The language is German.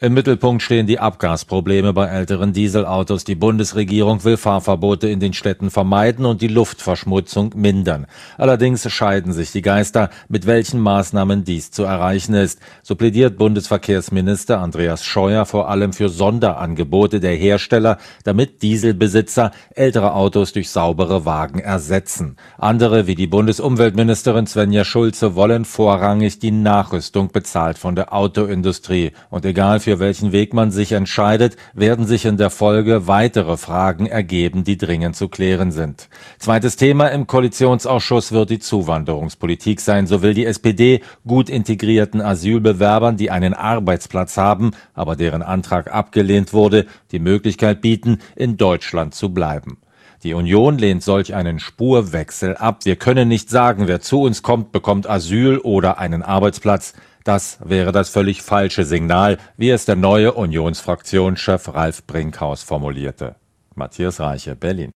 Im Mittelpunkt stehen die Abgasprobleme bei älteren Dieselautos. Die Bundesregierung will Fahrverbote in den Städten vermeiden und die Luftverschmutzung mindern. Allerdings scheiden sich die Geister, mit welchen Maßnahmen dies zu erreichen ist. So plädiert Bundesverkehrsminister Andreas Scheuer vor allem für Sonderangebote der Hersteller, damit Dieselbesitzer ältere Autos durch saubere Wagen ersetzen. Andere, wie die Bundesumweltministerin Svenja Schulze, wollen vorrangig die Nachrüstung bezahlt von der Autoindustrie. Und egal für welchen Weg man sich entscheidet, werden sich in der Folge weitere Fragen ergeben, die dringend zu klären sind. Zweites Thema im Koalitionsausschuss wird die Zuwanderungspolitik sein. So will die SPD gut integrierten Asylbewerbern, die einen Arbeitsplatz haben, aber deren Antrag abgelehnt wurde, die Möglichkeit bieten, in Deutschland zu bleiben. Die Union lehnt solch einen Spurwechsel ab. Wir können nicht sagen, wer zu uns kommt, bekommt Asyl oder einen Arbeitsplatz. Das wäre das völlig falsche Signal, wie es der neue Unionsfraktionschef Ralf Brinkhaus formulierte. Matthias Reiche, Berlin.